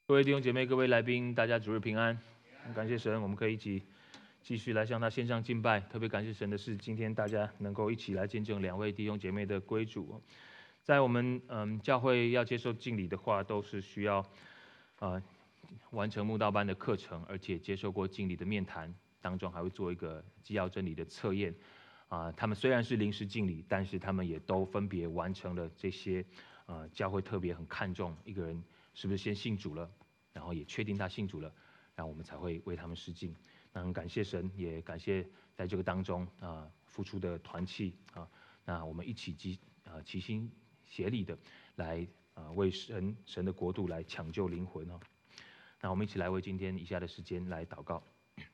各位弟兄姐妹、各位来宾，大家主日平安。感谢神，我们可以一起继续来向他献上敬拜。特别感谢神的是，今天大家能够一起来见证两位弟兄姐妹的归主。在我们教会要接受敬礼的话，都是需要完成慕道班的课程，而且接受过敬礼的面谈，当中还会做一个基要真理的测验。他们虽然是临时敬礼，但是他们也都分别完成了这些教会特别很看重一个人是不是先信主了，然后也确定他信主了，然后我们才会为他们施敬。那很感谢神，也感谢在这个当中付出的团契那我们一起齐心协力的来为神的国度来抢救灵魂那我们一起来为今天以下的时间来祷告。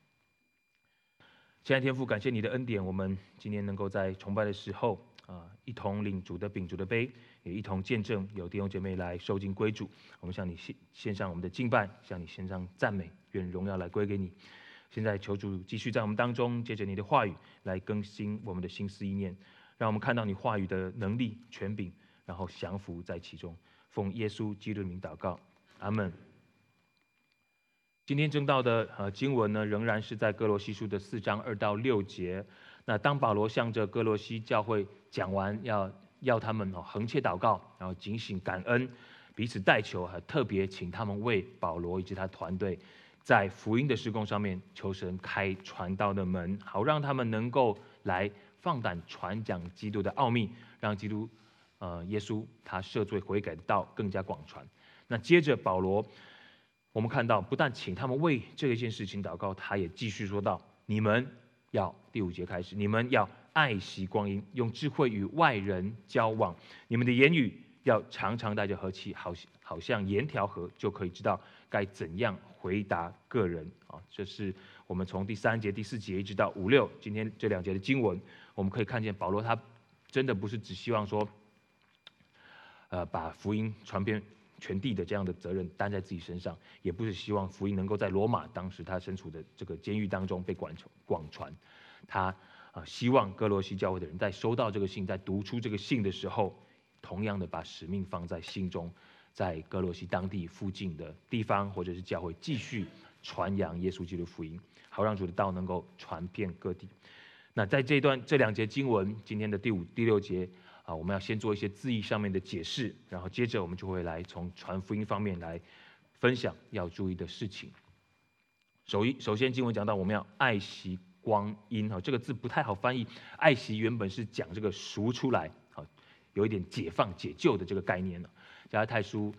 亲爱的天父，感谢你的恩典，我们今天能够在崇拜的时候一同领主的饼、主的杯，也一同见证有弟兄姐妹来受尽归主。我们向你献上我们的敬拜，向你献上赞美，愿荣耀来归给你。现在求主继续在我们当中，借着你的话语来更新我们的心思意念，让我们看到你话语的能力、权柄，然后降服在其中。奉耶稣基督的名祷告，阿们。今天正道的经文呢，仍然是在哥罗西书的4章2到6节。那当保罗向着哥罗西教会讲完，要他们恒切祷告，然后警醒感恩，彼此代求，还特别请他们为保罗以及他团队在福音的事工上面求神开传道的门，好让他们能够来放胆传讲基督的奥秘，让基督耶稣他赦罪悔改的道更加广传。那接着保罗，我们看到不但请他们为这一件事情祷告，他也继续说到：你们要第5节开始，你们要爱惜光阴，用智慧与外人交往，你们的言语要常常带着和气，好像盐调和，就可以知道该怎样回答个人这是我们从第3节、第4节一直到5、6今天这2节的经文，我们可以看见保罗他真的不是只希望说把福音传遍全地的这样的责任担在自己身上，也不是希望福音能够在罗马当时他身处的这个监狱当中被广传。他希望哥罗西教会的人在收到这个信，在读出这个信的时候，同样的把使命放在心中，在哥罗西当地附近的地方或者是教会继续传扬耶稣基督福音，好让主的道能够传遍各地。那在这2节经文，今天的第5、第6节我们要先做一些字义上面的解释，然后接着我们就会来从传福音方面来分享要注意的事情。首先经文讲到我们要爱惜光阴这个字不太好翻译，爱惜原本是讲这个赎出来有一点解放解救的这个概念加拉太书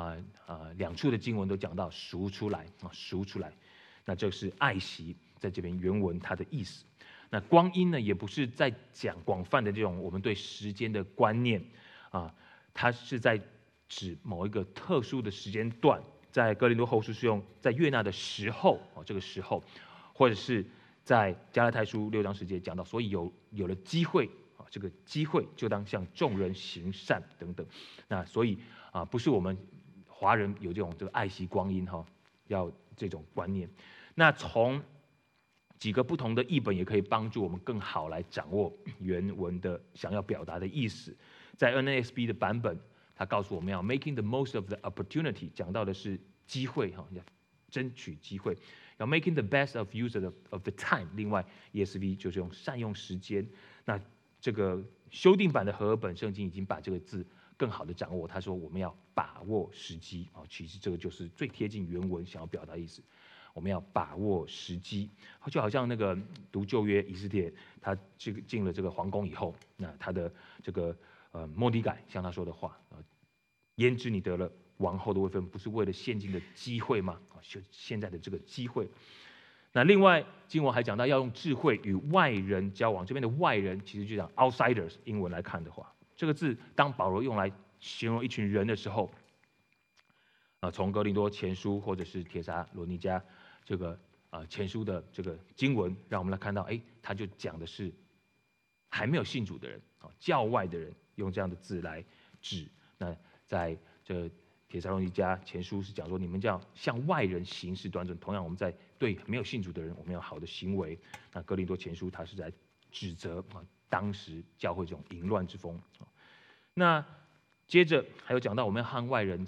2处的经文都讲到赎出来赎出来，那这是爱惜在这边原文它的意思。那光阴呢，也不是在讲广泛的这种我们对时间的观念它是在指某一个特殊的时间段。在哥林多后书是用在悦纳的时候这个时候，或者是在加拉太书6章10节讲到，所以有了机会这个机会就当向众人行善等等。那所以不是我们华人有这个爱惜光阴要这种观念。那从几个不同的译本也可以帮助我们更好来掌握原文的想要表达的意思。在 NASB 的版本，它告诉我们要 making the most of the opportunity， 讲到的是机会要争取机会，要 making the best of use of the time。另外 ESV 就是用善用时间。那这个修订版的和合本圣经已经把这个字更好的掌握，他说我们要把握时机其实这个就是最贴近原文想要表达的意思。我们要把握时机，就好像那个读旧约以斯帖，他进了这个皇宫以后，那他的这个末底改向他说的话焉知你得了王后的位分，不是为了现今的机会吗？现在的这个机会。那另外经文还讲到要用智慧与外人交往，这边的外人其实就讲 outsiders， 英文来看的话，这个字当保罗用来形容一群人的时候从哥林多前书或者是帖撒罗尼迦这个前书的这个经文，让我们来看到他就讲的是还没有信主的人教外的人，用这样的字来指。那在这帖撒罗尼迦前书是讲说，你们要向外人行事端正。同样，我们在对没有信主的人，我们要好的行为。那哥林多前书他是在指责当时教会这种淫乱之风。那接着还有讲到我们要和外人怎么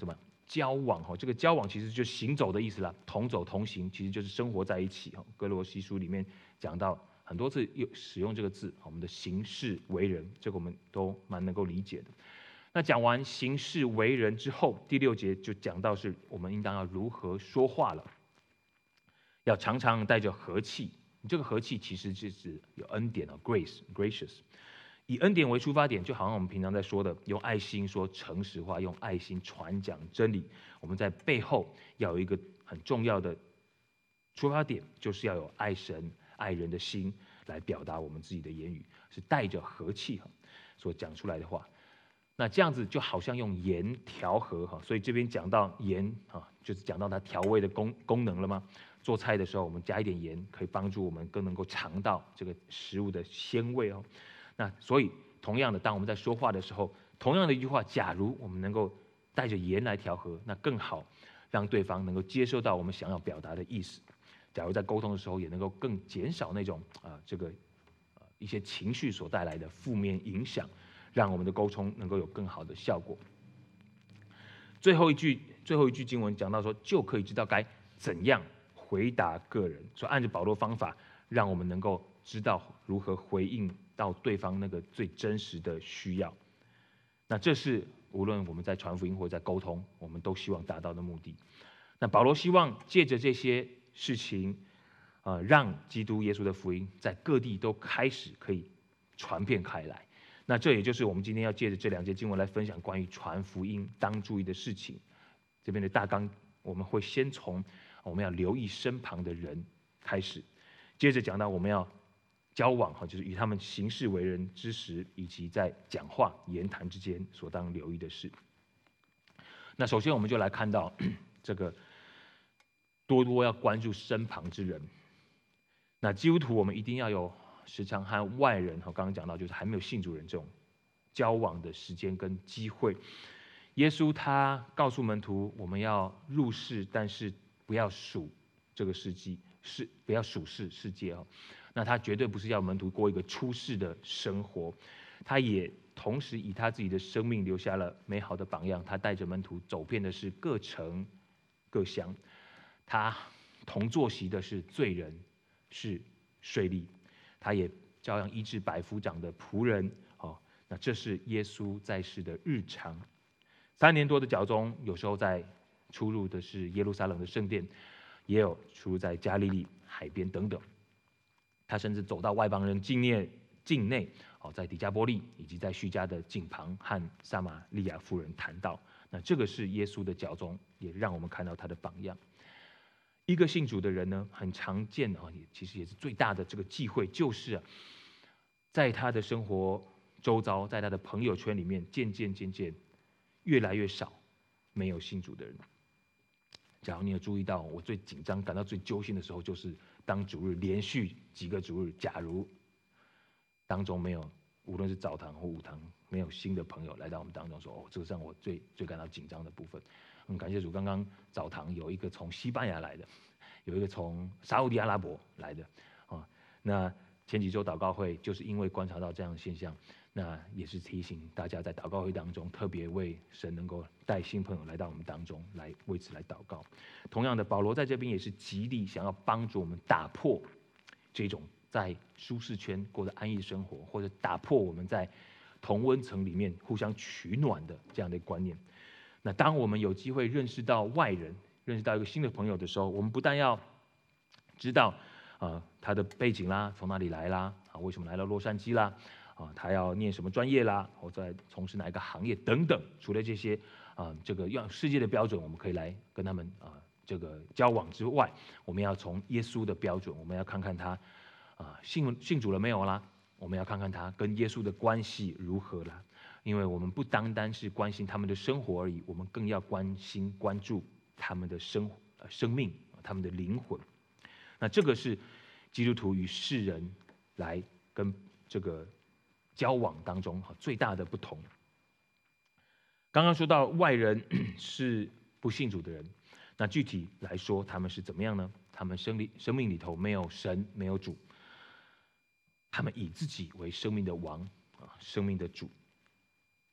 交往这个交往其实就是行走的意思啦，同走同行，其实就是生活在一起。哥罗西书里面讲到很多次使用这个字，我们的行事为人，这个我们都蛮能够理解的。那讲完行事为人之后，第6节就讲到是我们应当要如何说话了，要常常带着和气。这个和气其实就是有恩典gracious。以恩典为出发点，就好像我们平常在说的，用爱心说诚实话，用爱心传讲真理。我们在背后要有一个很重要的出发点，就是要有爱神爱人的心来表达我们自己的言语，是带着和气所讲出来的话。那这样子就好像用盐调和所以这边讲到盐就是讲到它调味的功能了吗？做菜的时候我们加一点盐，可以帮助我们更能够尝到这个食物的鲜味那所以同样的，当我们在说话的时候，同样的一句话，假如我们能够带着盐来调和，那更好，让对方能够接受到我们想要表达的意思。假如在沟通的时候，也能够更减少那种一些情绪所带来的负面影响，让我们的沟通能够有更好的效果。最后一句经文讲到说，就可以知道该怎样回答个人，所以按照保罗方法，让我们能够知道如何回应到对方那个最真实的需要。那这是无论我们在传福音或在沟通，我们都希望达到的目的。那保罗希望借着这些事情让基督耶稣的福音在各地都开始可以传遍开来。那这也就是我们今天要借着这2节经文来分享关于传福音当注意的事情。这边的大纲我们会先从我们要留意身旁的人开始，接着讲到我们要交往就是与他们行事为人之时，以及在讲话言谈之间所当留意的事。那首先我们就来看到这个多多要关注身旁之人。那基督徒我们一定要有时常和外人刚刚讲到就是还没有信主人这种交往的时间跟机会。耶稣他告诉门徒，我们要入世，但是不要属这个世纪，不要属世界那他绝对不是要门徒过一个出世的生活，他也同时以他自己的生命留下了美好的榜样。他带着门徒走遍的是各城各乡，他同坐席的是罪人，是税吏，他也照样医治百夫长的仆人那这是耶稣在世的日常。3年多的教中，有时候在出入的是耶路撒冷的圣殿，也有出入在加利利海边等等。他甚至走到外邦人境内在底加波利以及在叙加的井旁和撒玛利亚妇人谈道。那这个是耶稣的教中，也让我们看到他的榜样。一个信主的人呢，很常见其实也是最大的这个忌讳，就是在他的生活周遭，在他的朋友圈里面，渐渐越来越少没有信主的人。假如你有注意到，我最紧张、感到最揪心的时候，就是当主日连续几个主日，假如当中没有，无论是早堂或午堂，没有新的朋友来到我们当中说，这个让我最感到紧张的部分。感谢主，刚刚早堂有一个从西班牙来的，有一个从沙烏地阿拉伯来的那前几周祷告会就是因为观察到这样的现象，那也是提醒大家在祷告会当中特别为神能够带新朋友来到我们当中，来为此来祷告。同样的，保罗在这边也是极力想要帮助我们打破这种在舒适圈过着安逸生活，或者打破我们在同温层里面互相取暖的这样的观念。那当我们有机会认识到外人，认识到一个新的朋友的时候，我们不但要知道他的背景啦，从哪里来啦，为什么来到洛杉矶啦，他要念什么专业啦，或者从事哪一个行业等等。除了这些这个用世界的标准，我们可以来跟他们这个交往之外，我们要从耶稣的标准，我们要看看他信主了没有啦，我们要看看他跟耶稣的关系如何啦。因为我们不单单是关心他们的生活而已，我们更要关注他们的生命，他们的灵魂。那这个是基督徒与世人来跟这个交往当中最大的不同。刚刚说到外人是不信主的人，那具体来说他们是怎么样呢？他们生命里头没有神，没有主，他们以自己为生命的王生命的主。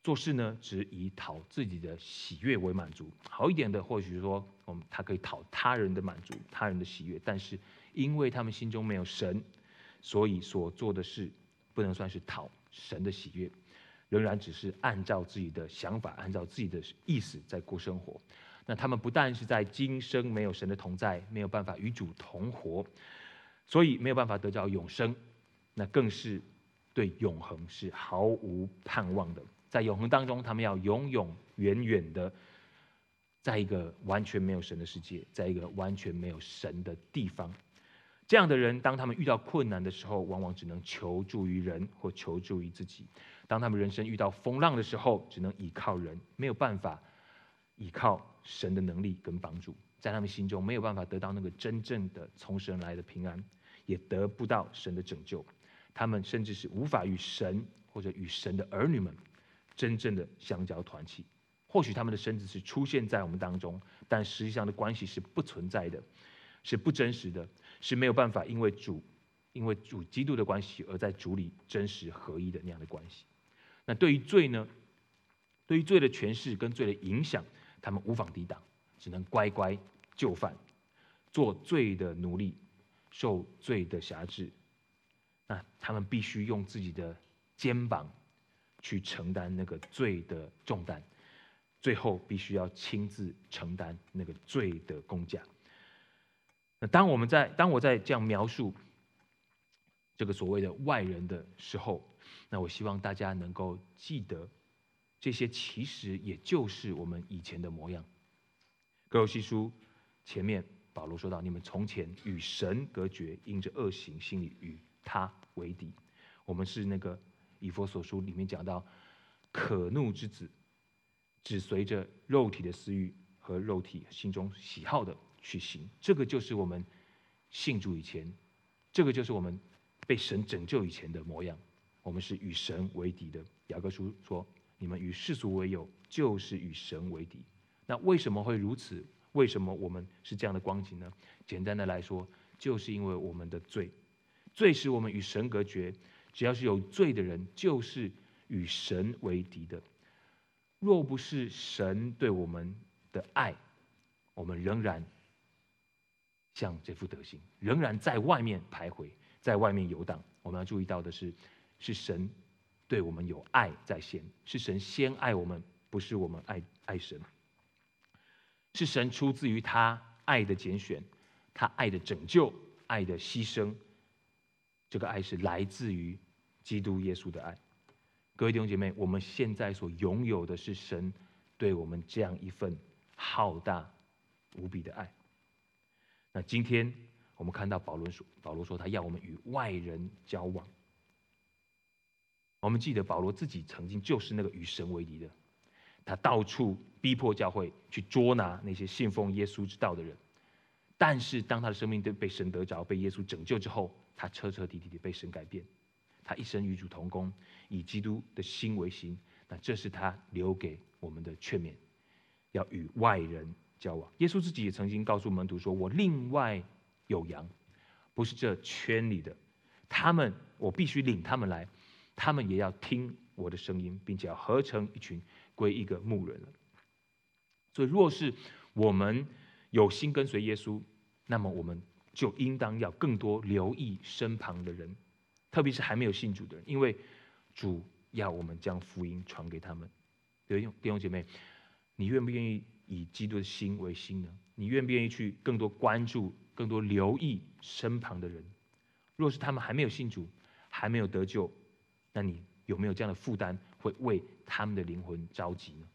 做事呢，只以讨自己的喜悦为满足。好一点的，或许说他可以讨他人的满足、他人的喜悦，但是因为他们心中没有神，所以所做的事不能算是讨神的喜悦，仍然只是按照自己的想法、按照自己的意思在过生活。那他们不但是在今生没有神的同在，没有办法与主同活，所以没有办法得到永生，那更是对永恒是毫无盼望的。在永恒当中，他们要永永远远的在一个完全没有神的世界，在一个完全没有神的地方。这样的人，当他们遇到困难的时候，往往只能求助于人或求助于自己。当他们人生遇到风浪的时候，只能依靠人，没有办法依靠神的能力跟帮助。在他们心中没有办法得到那个真正的从神来的平安，也得不到神的拯救。他们甚至是无法与神或者与神的儿女们真正的相交团契。或许他们的身子是出现在我们当中，但实际上的关系是不存在的，是不真实的，是没有办法因为主基督的关系而在主里真实合一的那样的关系。那对于罪呢？对于罪的诠释跟罪的影响，他们无法抵挡，只能乖乖就范，做罪的奴隶，受罪的辖制。那他们必须用自己的肩膀去承担那个罪的重担，最后必须要亲自承担那个罪的工价。那当我在这样描述这个所谓的外人的时候，那我希望大家能够记得，这些其实也就是我们以前的模样。哥罗西书前面保罗说到，你们从前与神隔绝，因着恶行，心里与他为敌。我们是那个以弗所书里面讲到，可怒之子，只随着肉体的私欲和肉体心中喜好的去行。这个就是我们信主以前，这个就是我们被神拯救以前的模样。我们是与神为敌的。雅各书说，你们与世俗为友，就是与神为敌。那为什么会如此？为什么我们是这样的光景呢？简单的来说，就是因为我们的罪，罪使我们与神隔绝。只要是有罪的人，就是与神为敌的。若不是神对我们的爱，我们仍然像这副德行，仍然在外面徘徊，在外面游荡。我们要注意到的是，是神对我们有爱在先，是神先爱我们，不是我们爱神。是神出自于他爱的拣选，他爱的拯救，爱的牺牲。这个爱是来自于基督耶稣的爱。各位弟兄姐妹，我们现在所拥有的是神对我们这样一份浩大无比的爱。那今天我们看到保罗说他要我们与外人交往。我们记得保罗自己曾经就是那个与神为敌的，他到处逼迫教会去捉拿那些信奉耶稣之道的人。但是当他的生命被神得着，被耶稣拯救之后，他彻彻底底的被神改变。他一生与主同工，以基督的心为心。那这是他留给我们的劝勉，要与外人交往。耶稣自己也曾经告诉门徒说，我另外有羊，不是这圈里的，我必须领他们来，他们也要听我的声音，并且要合成一群，归一个牧人了。所以若是我们有心跟随耶稣，那么我们就应当要更多留意身旁的人，特别是还没有信主的人，因为主要我们将福音传给他们。弟兄姐妹，你愿不愿意以基督的心为心呢？你愿不愿意去更多关注、更多留意身旁的人？若是他们还没有信主，还没有得救，那你有没有这样的负担，会为他们的灵魂着急呢？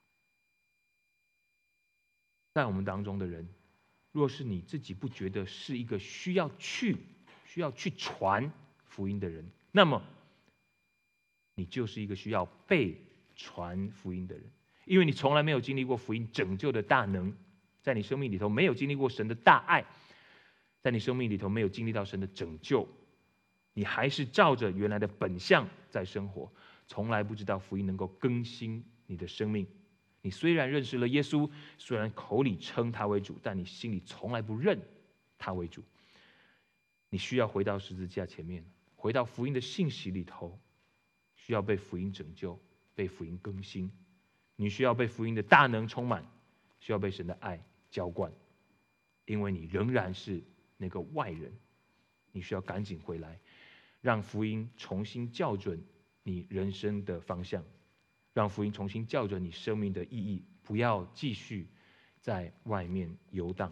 在我们当中的人，若是你自己不觉得是一个需要去传福音的人，那么你就是一个需要被传福音的人。因为你从来没有经历过福音拯救的大能，在你生命里头没有经历过神的大爱，在你生命里头没有经历到神的拯救，你还是照着原来的本相在生活，从来不知道福音能够更新你的生命。你虽然认识了耶稣，虽然口里称他为主，但你心里从来不认他为主。你需要回到十字架前面，回到福音的信息里头，需要被福音拯救， 被福音更新，你需要被福音的大能充满，需要被神的爱浇灌，因为你仍然是那个外人，你需要赶紧回来，让福音重新校准你人生的方向，让福音重新校准你生命的意义，不要继续在外面游荡。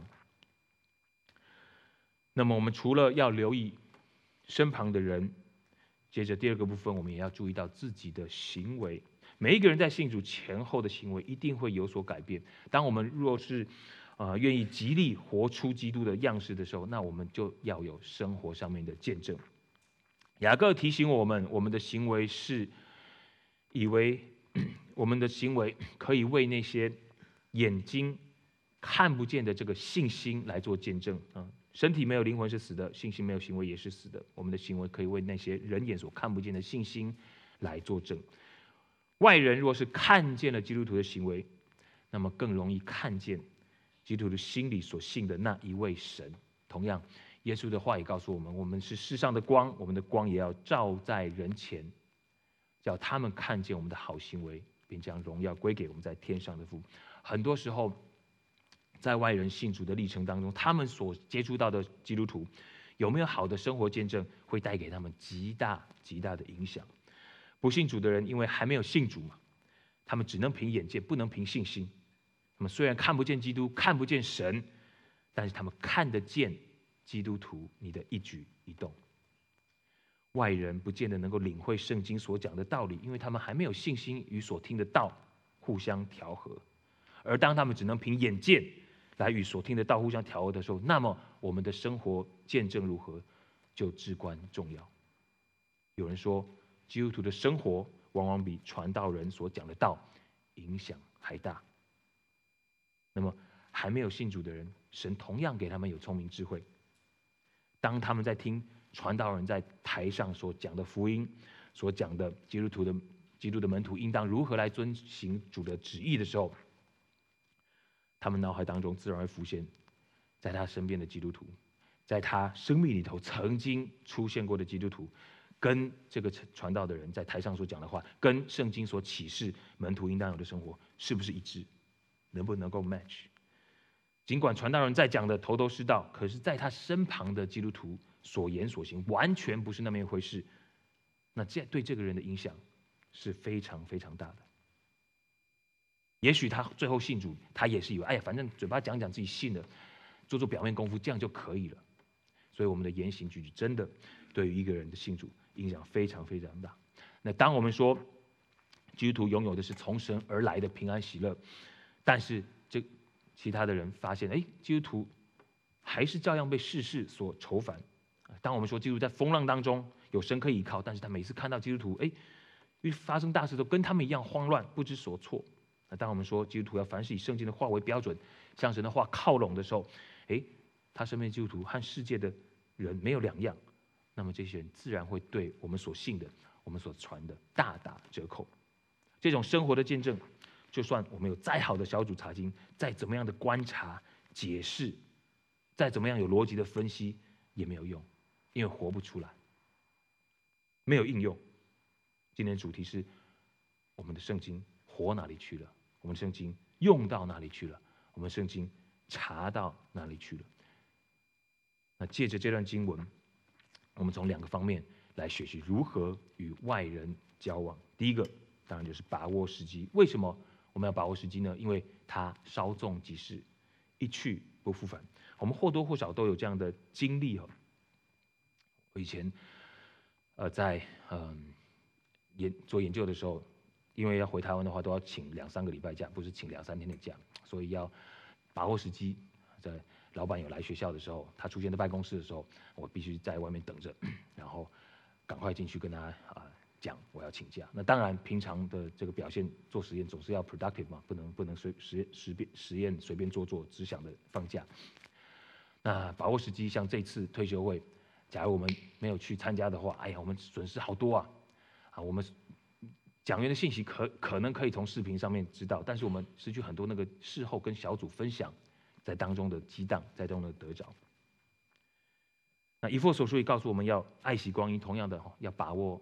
那么我们除了要留意身旁的人，接着第二个部分，我们也要注意到自己的行为。每一个人在信主前后的行为一定会有所改变。当我们若是愿意极力活出基督的样式的时候，那我们就要有生活上面的见证。雅各提醒我们，我们的行为是以为我们的行为可以为那些眼睛看不见的这个信心来做见证啊。身体没有灵魂是死的，信心没有行为也是死的。我们的行为可以为那些人眼所看不见的信心来作证。外人若是看见了基督徒的行为，那么更容易看见基督徒心里所信的那一位神。同样，耶稣的话也告诉我们，我们是世上的光，我们的光也要照在人前，叫他们看见我们的好行为，并将荣耀归给我们在天上的父。很多时候，在外人信主的历程当中，他们所接触到的基督徒有没有好的生活见证，会带给他们极大极大的影响。不信主的人，因为还没有信主嘛，他们只能凭眼见，不能凭信心。他们虽然看不见基督，看不见神，但是他们看得见基督徒你的一举一动。外人不见得能够领会圣经所讲的道理，因为他们还没有信心与所听的道互相调和。而当他们只能凭眼见来与所听的道互相调和的时候，那么我们的生活见证如何就至关重要。有人说，基督徒的生活往往比传道人所讲的道影响还大。那么还没有信主的人，神同样给他们有聪明智慧。当他们在听传道人在台上所讲的福音，所讲的基督的门徒应当如何来遵行主的旨意的时候，他们脑海当中自然会浮现在他身边的基督徒，在他生命里头曾经出现过的基督徒，跟这个传道的人在台上所讲的话，跟圣经所启示门徒应当有的生活是不是一致，能不能够 match。 尽管传道人在讲的头头是道，可是在他身旁的基督徒所言所行完全不是那么一回事，那这对这个人的影响是非常非常大的。也许他最后信主，他也是以为，哎呀，反正嘴巴讲讲自己信了，做做表面功夫，这样就可以了。所以我们的言行举止真的对于一个人的信主影响非常非常大。那当我们说基督徒拥有的是从神而来的平安喜乐，但是这其他的人发现，哎，基督徒还是照样被世事所愁烦。当我们说基督徒在风浪当中有神可以依靠，但是他每次看到基督徒，哎，因为发生大事都跟他们一样慌乱，不知所措。那当我们说基督徒要凡事以圣经的话为标准，向神的话靠拢的时候，哎，他身边的基督徒和世界的人没有两样，那么这些人自然会对我们所信的、我们所传的大打折扣。这种生活的见证，就算我们有再好的小组查经，再怎么样的观察、解释，再怎么样有逻辑的分析，也没有用，因为活不出来，没有应用。今天的主题是我们的圣经活哪里去了？我们圣经用到哪里去了？我们圣经查到哪里去了？那借着这段经文，我们从两个方面来学习如何与外人交往。第一个当然就是把握时机。为什么我们要把握时机呢？因为它稍纵即逝，一去不复返。我们或多或少都有这样的经历。我以前在做研究的时候，因为要回台湾的话，都要请2-3个礼拜假，不是请2-3天的假，所以要把握时机。在老板有来学校的时候，他出现在办公室的时候，我必须在外面等着，然后赶快进去跟他讲我要请假。那当然，平常的这个表现做实验总是要 productive 嘛，不能实验随便做，只想着放假。那把握时机，像这次退休会，假如我们没有去参加的话，哎呀，我们损失好多啊！我们讲员的信息可能可以从视频上面知道，但是我们失去很多那个事后跟小组分享在当中的激荡，在当中的得着。那以弗所书也告诉我们要爱惜光阴，同样的要把握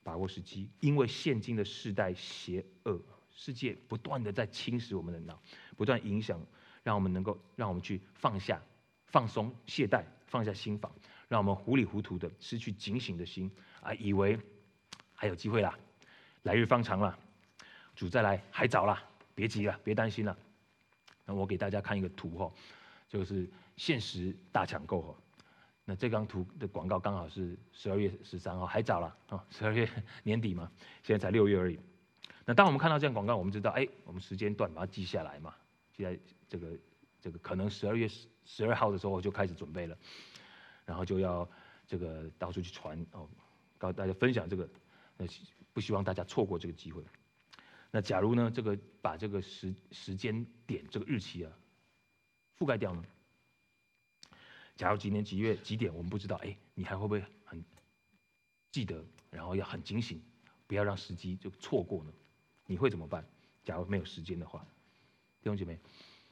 把握时机，因为现今的世代邪恶，世界不断的在侵蚀我们的脑，不断影响，让我们去放下、放松、懈怠，放下心防，让我们糊里糊涂的失去警醒的心啊，以为还有机会啦，来日方长啦，主再来还早啦，别急了，别担心了。那我给大家看一个图哈，就是限时大抢购哈。那这张图的广告刚好是12月13号，还早了啊，12月年底嘛，现在才6月而已。那当我们看到这样广告，我们知道，我们时间段把它记下来嘛。现在这个可能12月12号的时候就开始准备了，然后就要这个到处去传哦，告大家分享这个，不希望大家错过这个机会。那假如呢，把这个时间点这个日期啊覆盖掉呢？假如几年几月几点我们不知道，你还会不会很记得，然后要很警醒，不要让时机就错过呢？你会怎么办？假如没有时间的话，弟兄姐妹，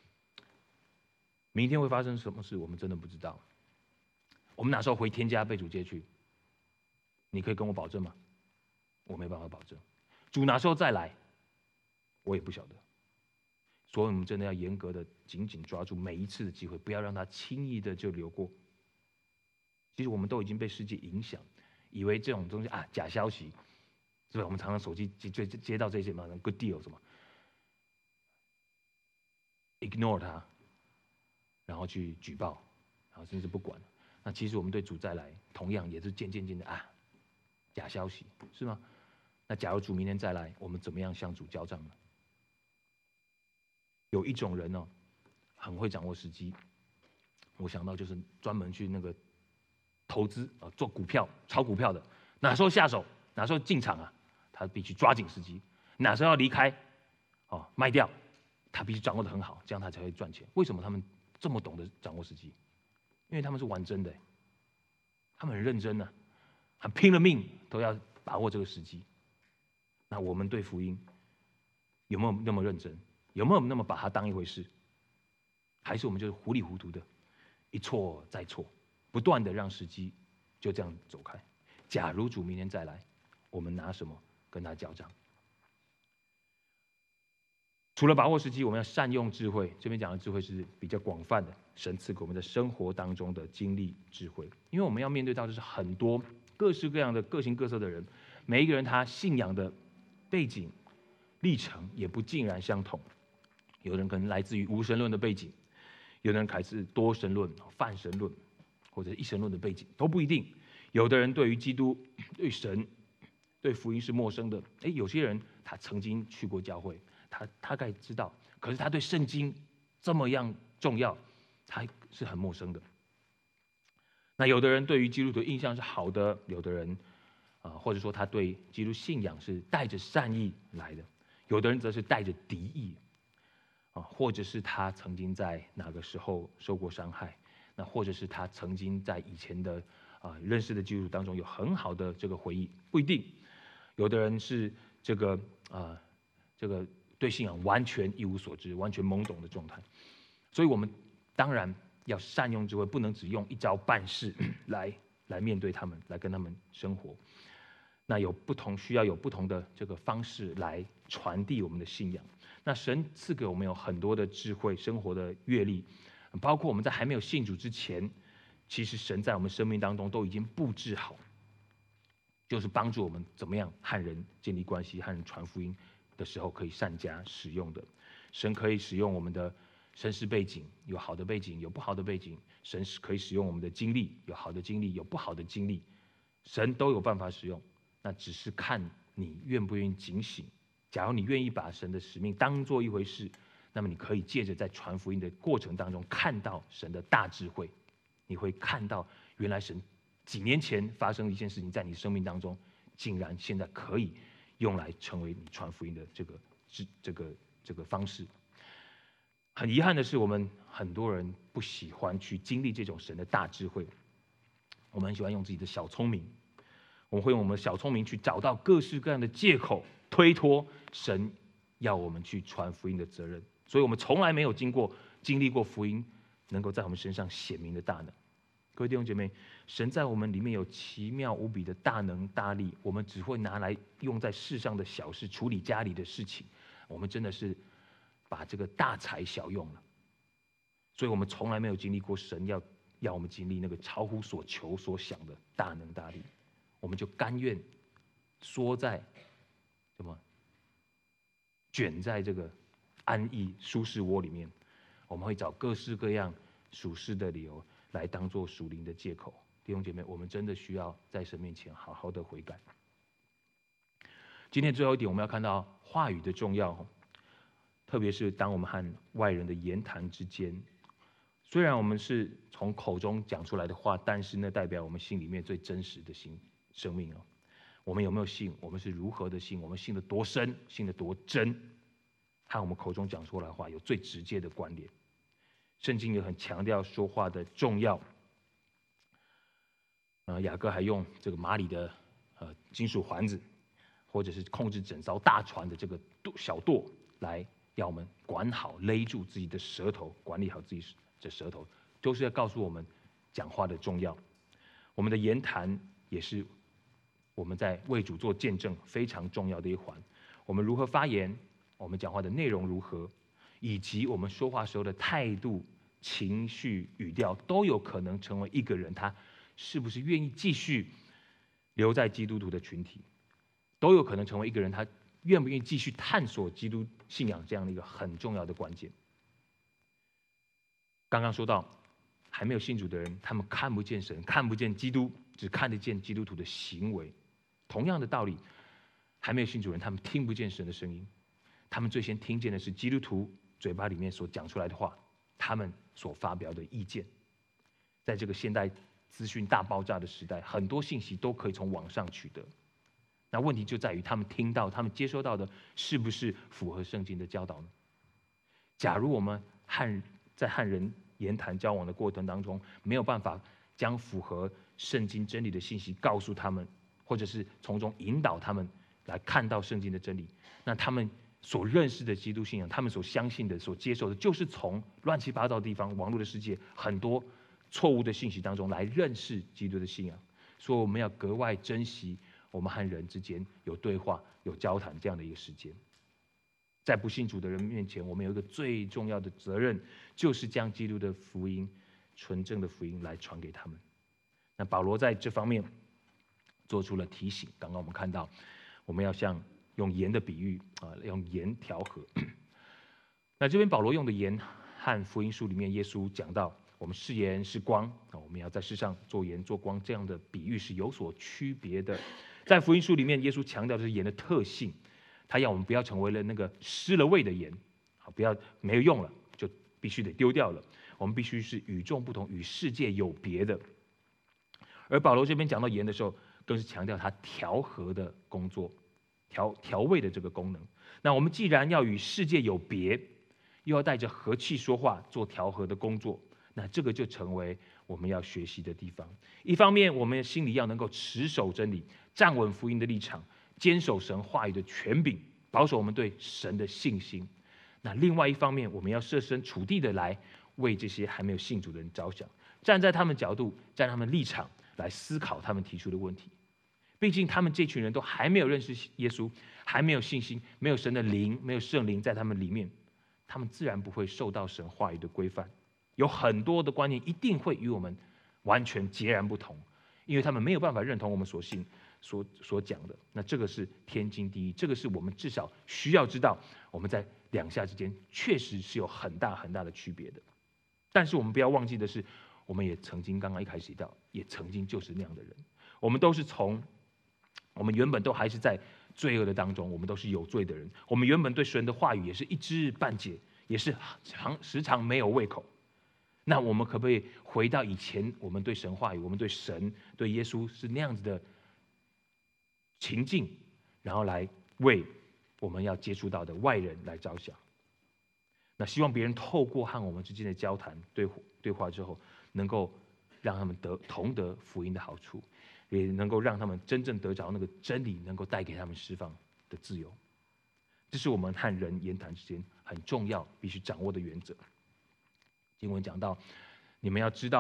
明天会发生什么事，我们真的不知道。我们哪时候回天家被主接去？你可以跟我保证吗？我没办法保证。主哪时候再来？我也不晓得。所以我们真的要严格的、紧紧抓住每一次的机会，不要让它轻易的就流过。其实我们都已经被世界影响，以为这种东西啊，假消息，是吧？我们常常手机接到这些嘛 ，good deal 什么 ，ignore 它，然后去举报，然后甚至不管。那其实我们对主再来，同样也是渐渐的啊，假消息是吗？那假如主明天再来，我们怎么样向主交账呢？有一种人很会掌握时机，我想到就是专门去那个投资啊，做股票、炒股票的，哪时候下手，哪时候进场啊，他必须抓紧时机；哪时候要离开，卖掉，他必须掌握得很好，这样他才会赚钱。为什么他们这么懂得掌握时机？因为他们是玩真的，他们很认真呢，很拼了命都要把握这个时机。那我们对福音有没有那么认真？有没有那么把它当一回事？还是我们就是糊里糊涂的，一错再错，不断的让时机就这样走开？假如主明天再来，我们拿什么跟他交账？除了把握时机，我们要善用智慧。这边讲的智慧是比较广泛的，神赐给我们在生活当中的经历智慧。因为我们要面对到的是很多各式各样的各形各色的人，每一个人他信仰的背景历程也不尽然相同。有人可能来自于无神论的背景，有的人来自多神论、泛神论，或者一神论的背景都不一定。有的人对于基督、对神、对福音是陌生的。有些人他曾经去过教会，他大概知道，可是他对圣经这么样重要，他是很陌生的。那有的人对于基督的印象是好的，有的人或者说他对基督信仰是带着善意来的，有的人则是带着敌意。或者是他曾经在哪个时候受过伤害，那或者是他曾经在以前的认识的基督徒当中有很好的这个回忆，不一定。有的人是这个对信仰完全一无所知、完全懵懂的状态。所以我们当然要善用智慧，不能只用一招半式来面对他们，来跟他们生活。那需要有不同的这个方式来传递我们的信仰。那神赐给我们有很多的智慧、生活的阅历，包括我们在还没有信主之前，其实神在我们生命当中都已经布置好，就是帮助我们怎么样和人建立关系、和人传福音的时候可以善加使用的。神可以使用我们的身世背景，有好的背景，有不好的背景；神可以使用我们的经历，有好的经历，有不好的经历，神都有办法使用。那只是看你愿不愿意警醒。假如你愿意把神的使命当作一回事，那么你可以借着在传福音的过程当中看到神的大智慧。你会看到原来神几年前发生的一件事情，在你生命当中竟然现在可以用来成为你传福音的这个方式。很遗憾的是，我们很多人不喜欢去经历这种神的大智慧，我们很喜欢用自己的小聪明，我们会用我们的小聪明去找到各式各样的借口，推脱神要我们去传福音的责任。所以我们从来没有经历过福音能够在我们身上显明的大能。各位弟兄姐妹， 神在我们里面有奇妙无比的大能大力，我们只会拿来用在世上的小事，处理家里的事情。我们真的是把这个大材小用了，所以我们从来没有经历过神要我们经历那个超乎所求所想的大能大力，我们就甘愿缩在什么，卷在这个安逸舒适窝里面，我们会找各式各样属世的理由来当作属灵的借口。弟兄姐妹，我们真的需要在神面前好好的悔改。今天最后一点，我们要看到话语的重要，特别是当我们和外人的言谈之间，虽然我们是从口中讲出来的话，但是那代表我们心里面最真实的生命哦。我们有没有信？我们是如何的信？我们信得多深？信得多真？和我们口中讲出来的话有最直接的关联。圣经也很强调说话的重要。雅各还用这个马里的金属环子，或者是控制整艘大船的这个小舵，来要我们管好勒住自己的舌头，管理好自己的舌头，都是要告诉我们讲话的重要。我们的言谈也是我们在为主做见证非常重要的一环。我们如何发言，我们讲话的内容如何，以及我们说话时候的态度、情绪、语调，都有可能成为一个人他是不是愿意继续留在基督徒的群体，都有可能成为一个人他愿不愿意继续探索基督信仰这样的一个很重要的关键。刚刚说到还没有信主的人，他们看不见神，看不见基督，只看得见基督徒的行为。同样的道理，还没有信主人，他们听不见神的声音，他们最先听见的是基督徒嘴巴里面所讲出来的话，他们所发表的意见。在这个现代资讯大爆炸的时代，很多信息都可以从网上取得。那问题就在于他们听到、他们接收到的是不是符合圣经的教导呢？假如我们在和人言谈交往的过程当中，没有办法将符合圣经真理的信息告诉他们，或者是从中引导他们来看到圣经的真理，那他们所认识的基督信仰，他们所相信的、所接受的，就是从乱七八糟的地方、网络的世界很多错误的信息当中来认识基督的信仰。所以我们要格外珍惜我们和人之间有对话、有交谈这样的一个时间。在不信主的人面前，我们有一个最重要的责任，就是将基督的福音、纯正的福音来传给他们。那保罗在这方面做出了提醒。刚刚我们看到，我们要像用盐的比喻用盐调和。那这边保罗用的盐和福音书里面耶稣讲到，我们是盐是光，我们要在世上做盐做光，这样的比喻是有所区别的。在福音书里面，耶稣强调的是盐的特性，他要我们不要成为了那个失了味的盐，不要没有用了就必须得丢掉了。我们必须是与众不同、与世界有别的。而保罗这边讲到盐的时候，更是强调它调和的工作，调味的这个功能。那我们既然要与世界有别，又要带着和气说话，做调和的工作，那这个就成为我们要学习的地方。一方面，我们心里要能够持守真理，站稳福音的立场，坚守神话语的权柄，保守我们对神的信心。那另外一方面，我们要设身处地的来为这些还没有信主的人着想，站在他们角度，站在他们立场来思考他们提出的问题。毕竟他们这群人都还没有认识耶稣，还没有信心，没有神的灵，没有圣灵在他们里面，他们自然不会受到神话语的规范。有很多的观念一定会与我们完全截然不同，因为他们没有办法认同我们所信所讲的。那这个是天经地义，这个是我们至少需要知道，我们在两下之间确实是有很大很大的区别的。但是我们不要忘记的是，我们也曾经刚刚一开始提到，也曾经就是那样的人。我们都是我们原本都还是在罪恶的当中，我们都是有罪的人。我们原本对神的话语也是一知半解，也是时常没有胃口。那我们可不可以回到以前我们对神话语、我们对神、对耶稣是那样子的情境，然后来为我们要接触到的外人来着想？那希望别人透过和我们之间的交谈、对话之后，能够让他们同得福音的好处，也能够让他们真正得着那个真理，能够带给他们释放的自由。这是我们和人言谈之间很重要、必须掌握的原则。经文讲到，你们要知道，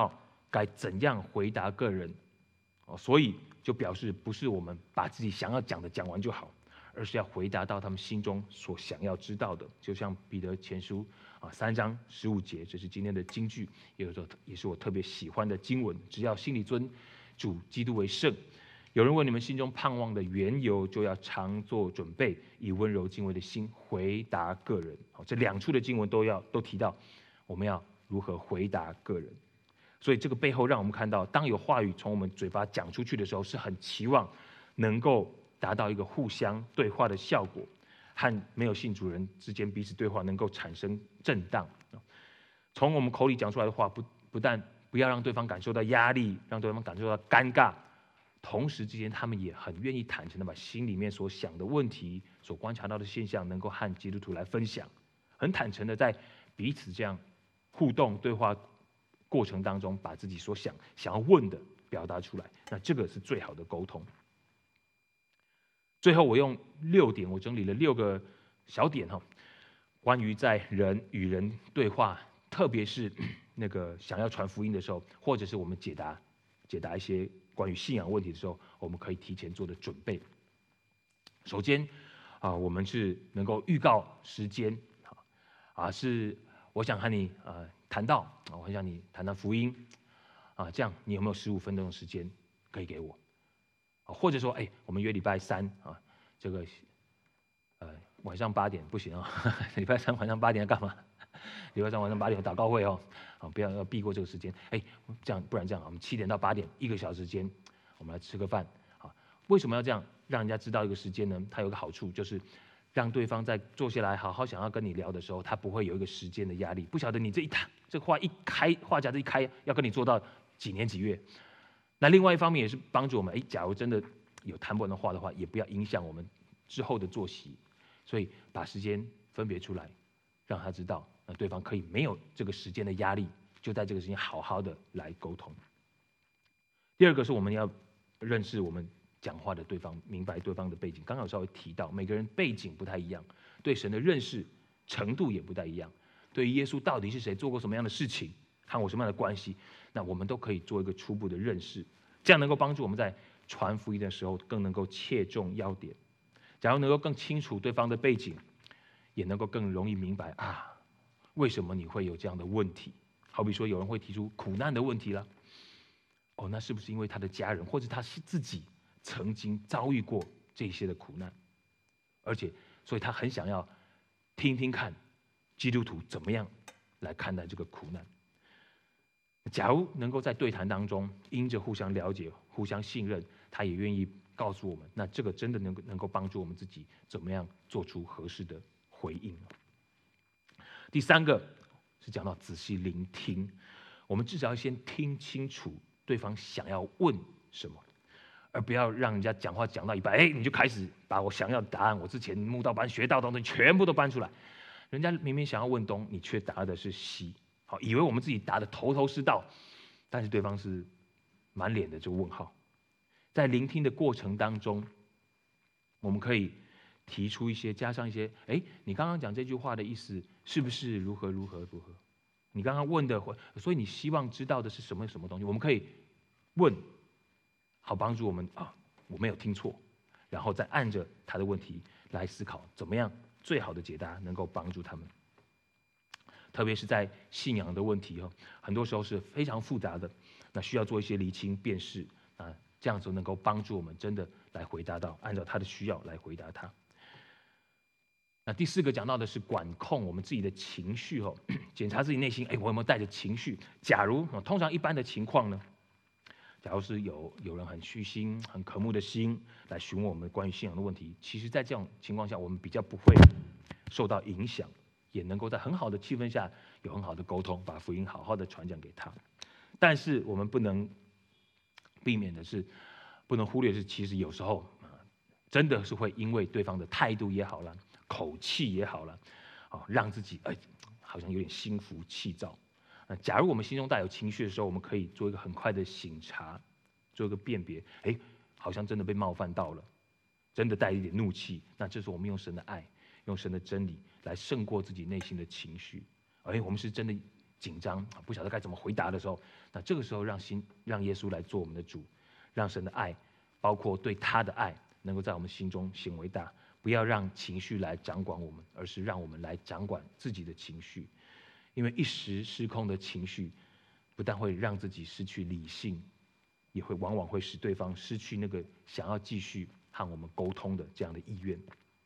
该怎样回答个人。所以就表示不是我们把自己想要讲的讲完就好，而是要回答到他们心中所想要知道的。就像彼得前书3章15节，这是今天的金句，也是我特别喜欢的经文。只要心里尊主基督为圣。有人问你们心中盼望的缘由，就要常做准备，以温柔敬畏的心回答个人。这2处的经文都提到我们要如何回答个人。所以这个背后让我们看到，当有话语从我们嘴巴讲出去的时候，是很期望能够达到一个互相对话的效果，和没有信主人之间彼此对话能够产生震荡。从我们口里讲出来的话，不但不要让对方感受到压力，让对方感受到尴尬，同时之间他们也很愿意坦诚的把心里面所想的问题、所观察到的现象，能够和基督徒来分享，很坦诚的在彼此这样互动对话过程当中，把自己所想要问的表达出来，那这个是最好的沟通。最后我用6点，我整理了6个小点关于在人与人对话，特别是那个想要传福音的时候，或者是我们解答一些关于信仰问题的时候，我们可以提前做的准备。首先我们是能够预告时间是我想和你谈到我很想你谈谈福音这样你有没有15分钟的时间可以给我？或者说我们约礼拜3这个晚上8点不行礼拜3晚上8点要干嘛？礼拜3晚上8点有祷告会不要避过这个时间。这样不然这样我们7点到8点1个小时间，我们来吃个饭为什么要这样让人家知道一个时间呢？它有个好处，就是让对方在坐下来好好想要跟你聊的时候，他不会有一个时间的压力，不晓得你这话一开，话匣子一开，要跟你做到几年几月。那另外一方面也是帮助我们，假如真的有谈不完的话的话，也不要影响我们之后的作息。所以把时间分别出来，让他知道，那对方可以没有这个时间的压力，就在这个时间好好的来沟通。第二个是我们要认识我们讲话的对方，明白对方的背景。刚刚有稍微提到，每个人背景不太一样，对神的认识程度也不太一样，对于耶稣到底是谁，做过什么样的事情，和我什么样的关系，那我们都可以做一个初步的认识，这样能够帮助我们在传福音的时候更能够切中要点。假如能够更清楚对方的背景，也能够更容易明白为什么你会有这样的问题。好比说有人会提出苦难的问题了，那是不是因为他的家人或者他自己曾经遭遇过这些的苦难，而且所以他很想要听听看基督徒怎么样来看待这个苦难。假如能够在对谈当中因着互相了解互相信任，他也愿意告诉我们，那这个真的能够帮助我们自己怎么样做出合适的回应。第3个是讲到仔细聆听，我们至少要先听清楚对方想要问什么，而不要让人家讲话讲到一半，你就开始把我想要的答案，我之前慕道班学到的东西全部都搬出来。人家明明想要问东，你却答的是西，以为我们自己答的头头是道，但是对方是满脸的这个问号。在聆听的过程当中，我们可以提出一些，加上一些，你刚刚讲这句话的意思是不是如何如何如何？你刚刚问的，所以你希望知道的是什么什么东西？我们可以问，好帮助我们我没有听错，然后再按着他的问题来思考，怎么样最好的解答能够帮助他们。特别是在信仰的问题很多时候是非常复杂的，那需要做一些厘清辨识这样子能够帮助我们真的来回答到，按照他的需要来回答他。那第4个讲到的是管控我们自己的情绪检查自己内心，我有没有带着情绪？假如通常一般的情况呢，假如是有人很虚心、很渴慕的心来询问我们关于信仰的问题，其实在这种情况下，我们比较不会受到影响，也能够在很好的气氛下有很好的沟通，把福音好好的传讲给他。但是我们不能避免的是，不能忽略的是，其实有时候真的是会因为对方的态度也好了，口气也好了，让自己好像有点心浮气躁。假如我们心中带有情绪的时候，我们可以做一个很快的省察，做一个辨别，好像真的被冒犯到了，真的带一点怒气。那这时候我们用神的爱，用神的真理来胜过自己内心的情绪。我们是真的紧张，不晓得该怎么回答的时候，那这个时候让耶稣来做我们的主，让神的爱，包括对他的爱，能够在我们心中显为大。不要让情绪来掌管我们，而是让我们来掌管自己的情绪。因为一时失控的情绪，不但会让自己失去理性，也会往往会使对方失去那个想要继续和我们沟通的这样的意愿。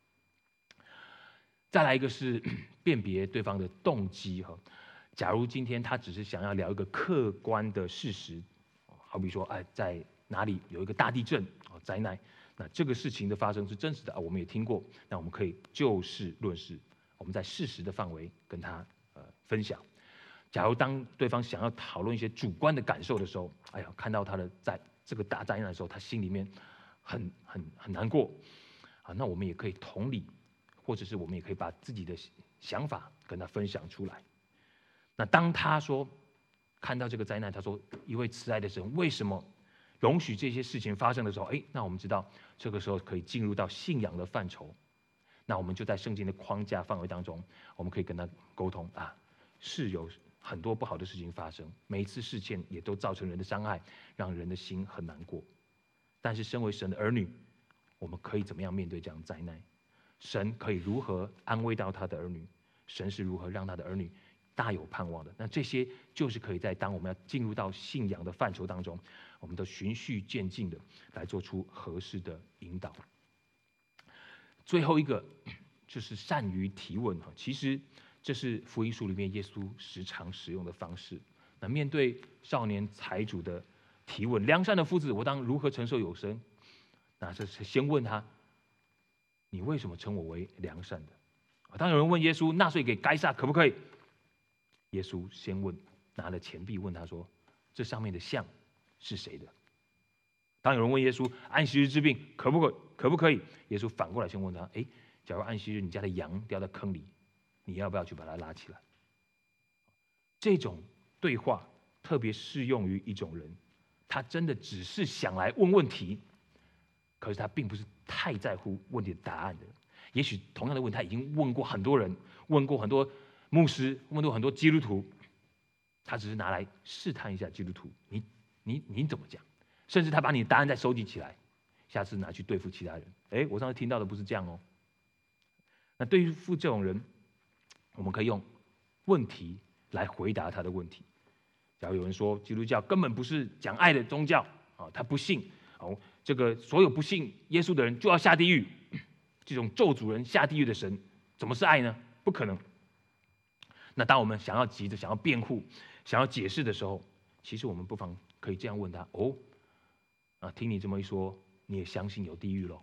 再来一个是辨别对方的动机哈。假如今天他只是想要聊一个客观的事实，好比说，在哪里有一个大地震灾难，那这个事情的发生是真实的我们也听过，那我们可以就事论事，我们在事实的范围跟他分享。假如当对方想要讨论一些主观的感受的时候，看到他的在这个大灾难的时候，他心里面很难过那我们也可以同理，或者是我们也可以把自己的想法跟他分享出来。那当他说看到这个灾难，他说一位慈爱的神为什么容许这些事情发生的时候，那我们知道这个时候可以进入到信仰的范畴。那我们就在圣经的框架范围当中，我们可以跟他沟通是有很多不好的事情发生，每一次事件也都造成人的伤害，让人的心很难过。但是身为神的儿女，我们可以怎么样面对这样的灾难？神可以如何安慰到他的儿女？神是如何让他的儿女大有盼望的？那这些就是可以在当我们要进入到信仰的范畴当中，我们都循序渐进的来做出合适的引导。最后一个就是善于提问其实这是福音书里面耶稣时常使用的方式。那面对少年财主的提问，良善的夫子，我当如何承受有生？那这是先问他，你为什么称我为良善的？当有人问耶稣，纳税给该撒可不可以？耶稣先问，拿了钱币问他说，这上面的像是谁的？当有人问耶稣，安息日治病可不可以？耶稣反过来先问他，假如安息日你家的羊掉在坑里，你要不要去把它拉起来？这种对话特别适用于一种人，他真的只是想来问问题，可是他并不是太在乎问题的答案的。也许同样的问题他已经问过很多人，问过很多牧师，问过很多基督徒，他只是拿来试探一下基督徒，你怎么讲？甚至他把你的答案再收集起来，下次拿去对付其他人。我上次听到的不是这样哦。那对付这种人，我们可以用问题来回答他的问题。假如有人说基督教根本不是讲爱的宗教他不信这个所有不信耶稣的人就要下地狱，这种咒诅人下地狱的神怎么是爱呢？不可能。那当我们急着想要辩护、想要解释的时候，其实我们不妨可以这样问他：听你这么一说，你也相信有地狱咯？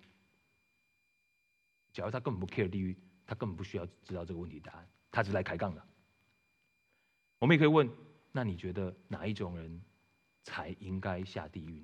假如他根本不 care 地狱，他根本不需要知道这个问题答案，他只是来开杠的。我们也可以问：那你觉得哪一种人才应该下地狱呢？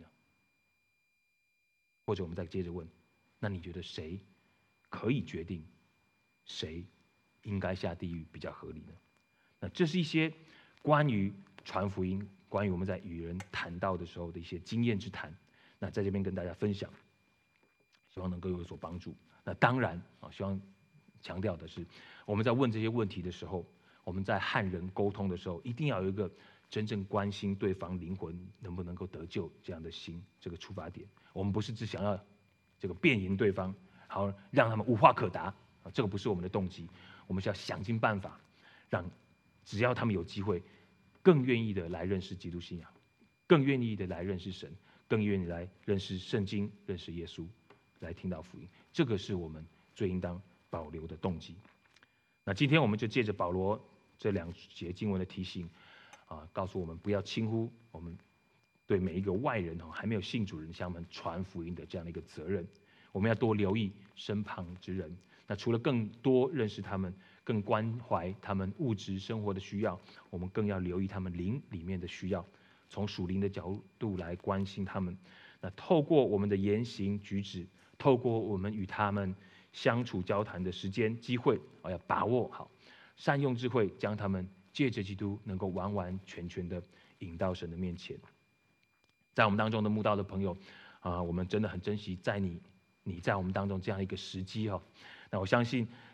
或者我们再接着问：那你觉得谁可以决定谁应该下地狱比较合理呢？那这是一些关于传福音、关于我们在与人谈道的时候的一些经验之谈。那在这边跟大家分享，希望能够有所帮助。那当然希望强调的是，我们在问这些问题的时候，我们在和人沟通的时候，一定要有一个真正关心对方灵魂能不能够得救这样的心，这个出发点。我们不是只想要这个辩赢对方，好让他们无话可答这个不是我们的动机。我们是要想尽办法，让只要他们有机会，更愿意的来认识基督信仰，更愿意的来认识神，更愿意来认识圣经，认识耶稣，来听到福音。这个是我们最应当保留的动机。那今天我们就借着保罗这2节经文的提醒告诉我们不要轻忽我们对每一个外人还没有信主人向我们传福音的这样的一个责任。我们要多留意身旁之人。那除了更多认识他们，更关怀他们物质生活的需要，我们更要留意他们灵里面的需要，从属灵的角度来关心他们。那透过我们的言行举止，透过我们与他们相处交谈的时间机会要把握好，善用智慧，将他们借着基督能够完完全全的引到神的面前。在我们当中的慕道的朋友我们真的很珍惜在你在我们当中这样一个时机那我相信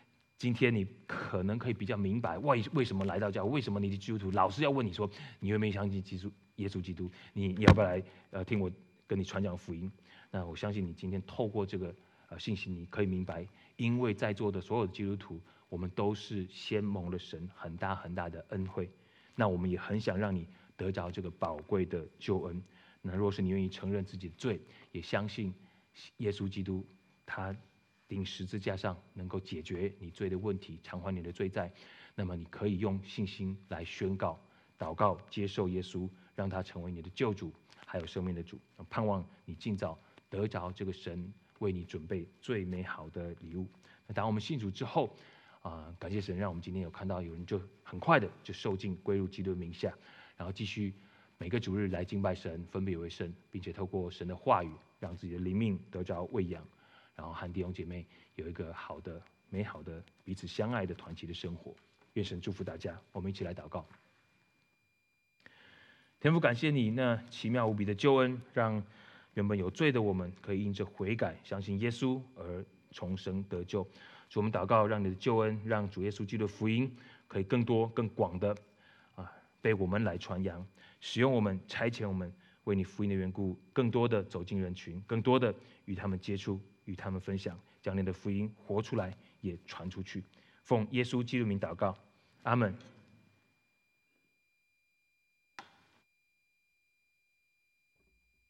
今天你可能可以比较明白为什么来到教会，为什么你的基督徒老是要问你说你愿不愿意相信耶稣基督，你要不要来听我跟你传讲福音？那我相信你今天透过这个信息，你可以明白，因为在座的所有的基督徒，我们都是先蒙了神很大很大的恩惠，那我们也很想让你得着这个宝贵的救恩。那若是你愿意承认自己的罪，也相信耶稣基督他钉十字架上能够解决你罪的问题，偿还你的罪债，那么你可以用信心来宣告、祷告、接受耶稣，让他成为你的救主，还有生命的主。盼望你尽早得着这个神为你准备最美好的礼物。那当我们信主之后，感谢神，让我们今天有看到有人就很快的就受尽归入基督的名下，然后继续每个主日来敬拜神，分别为圣，并且透过神的话语，让自己的灵命得着喂养，然后和弟兄姐妹有一个好的、美好的彼此相爱的团契的生活。愿神祝福大家，我们一起来祷告。天父，感谢你那奇妙无比的救恩，让原本有罪的我们可以因着悔改、相信耶稣而重生得救。主，我们祷告，让你的救恩，让主耶稣基督的福音可以更多、更广的被我们来传扬，使用我们、差遣我们，为你福音的缘故，更多的走进人群，更多的与他们接触，与他们分享，将你的福音活出来，也传出去。奉耶稣基督名祷告，阿们。